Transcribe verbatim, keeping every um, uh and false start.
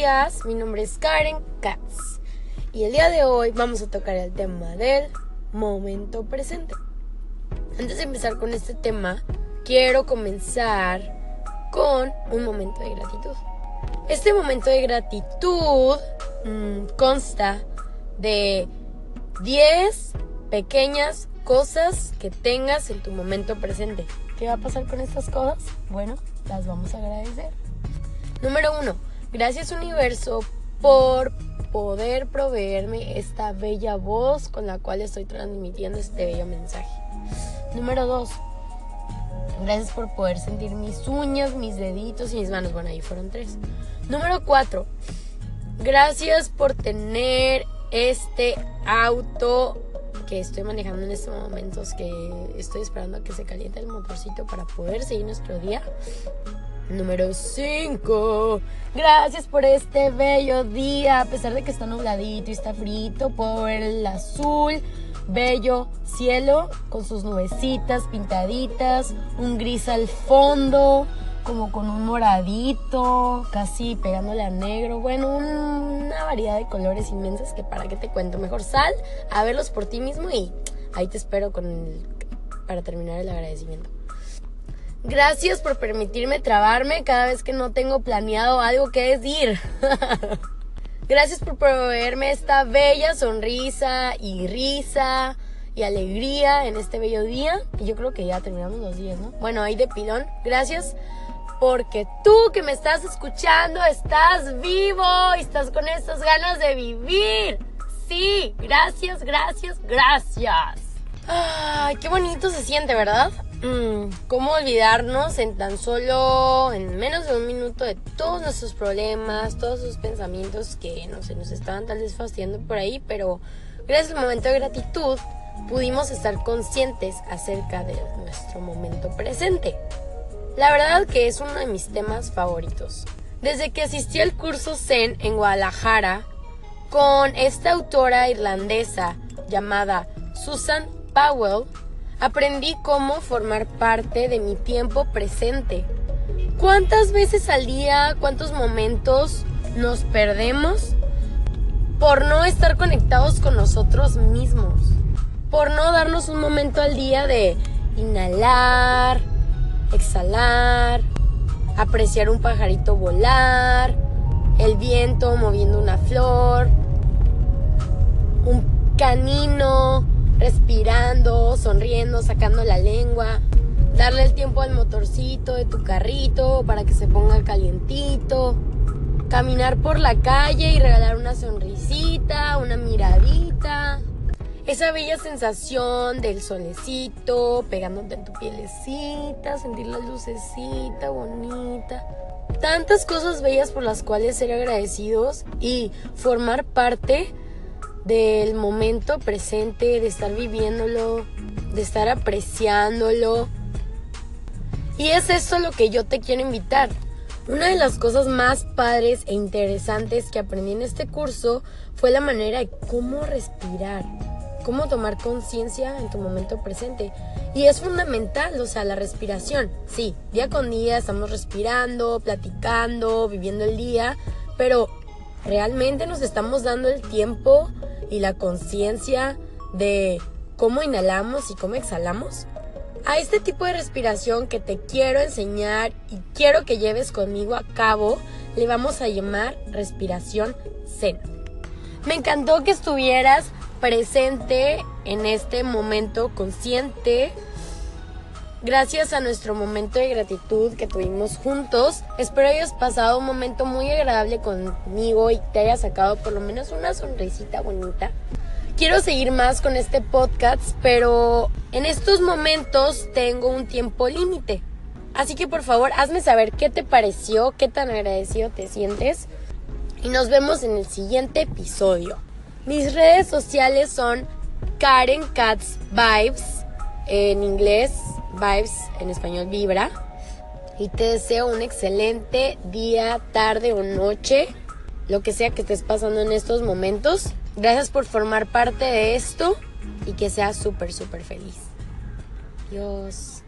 días, mi nombre es Karen Katz y el día de hoy vamos a tocar el tema del momento presente. Antes de empezar con este tema, quiero comenzar con un momento de gratitud. Este momento de gratitud mmm, consta de diez pequeñas cosas que tengas en tu momento presente. ¿Qué va a pasar con estas cosas? Bueno, las vamos a agradecer. Número uno, gracias universo por poder proveerme esta bella voz con la cual estoy transmitiendo este bello mensaje. Número dos, gracias por poder sentir mis uñas, mis deditos y mis manos. Bueno, ahí fueron tres. Número cuatro, gracias por tener este auto que estoy manejando en estos momentos, que estoy esperando a que se caliente el motorcito para poder seguir nuestro día. Número cinco, gracias por este bello día. A pesar de que está nubladito y está frito, puedo ver el azul, bello cielo con sus nubecitas pintaditas, un gris al fondo, como con un moradito, casi pegándole a negro. Bueno, una variedad de colores inmensas que para qué te cuento. Mejor sal a verlos por ti mismo y ahí te espero con el, para terminar el agradecimiento. Gracias por permitirme trabarme cada vez que no tengo planeado algo que decir. Gracias por proveerme esta bella sonrisa y risa y alegría en este bello día. Y yo creo que ya terminamos los días, ¿no? Bueno, ahí de pilón. Gracias porque tú que me estás escuchando estás vivo y estás con estas ganas de vivir. Sí, gracias, gracias, gracias. Ay, qué bonito se siente, ¿verdad? Mm, ¿Cómo olvidarnos en tan solo, en menos de un minuto, de todos nuestros problemas, todos esos pensamientos que no sé, nos estaban tal vez fastidiando por ahí? Pero gracias al momento de gratitud pudimos estar conscientes acerca de nuestro momento presente. La verdad que es uno de mis temas favoritos. Desde que asistí al curso Zen en Guadalajara con esta autora irlandesa llamada Susan Powell, aprendí cómo formar parte de mi tiempo presente. ¿Cuántas veces al día, cuántos momentos nos perdemos por no estar conectados con nosotros mismos? Por no darnos un momento al día de inhalar, exhalar, apreciar un pajarito volar, el viento moviendo una flor, un canino respirando, sonriendo, sacando la lengua, darle el tiempo al motorcito de tu carrito para que se ponga calientito, caminar por la calle y regalar una sonrisita, una miradita, esa bella sensación del solecito pegándote en tu pielecita, sentir la lucecita bonita. Tantas cosas bellas por las cuales ser agradecidos y formar parte del momento presente, de estar viviéndolo, de estar apreciándolo. Y es eso lo que yo te quiero invitar. Una de las cosas más padres e interesantes que aprendí en este curso fue la manera de cómo respirar, cómo tomar conciencia en tu momento presente. Y es fundamental, o sea, la respiración. Sí, día con día estamos respirando, platicando, viviendo el día, pero ¿realmente nos estamos dando el tiempo y la conciencia de cómo inhalamos y cómo exhalamos? A este tipo de respiración que te quiero enseñar y quiero que lleves conmigo a cabo, le vamos a llamar respiración Zen. Me encantó que estuvieras presente en este momento consciente. Gracias a nuestro momento de gratitud que tuvimos juntos, espero hayas pasado un momento muy agradable conmigo y te hayas sacado por lo menos una sonrisita bonita. Quiero seguir más con este podcast, pero en estos momentos tengo un tiempo límite. Así que por favor, hazme saber qué te pareció, qué tan agradecido te sientes. Y nos vemos en el siguiente episodio. Mis redes sociales son Karen Katz Vibes, en inglés, Vibes, en español Vibra. Y te deseo un excelente día, tarde o noche, lo que sea que estés pasando en estos momentos. Gracias por formar parte de esto y que seas súper, súper feliz. Adiós.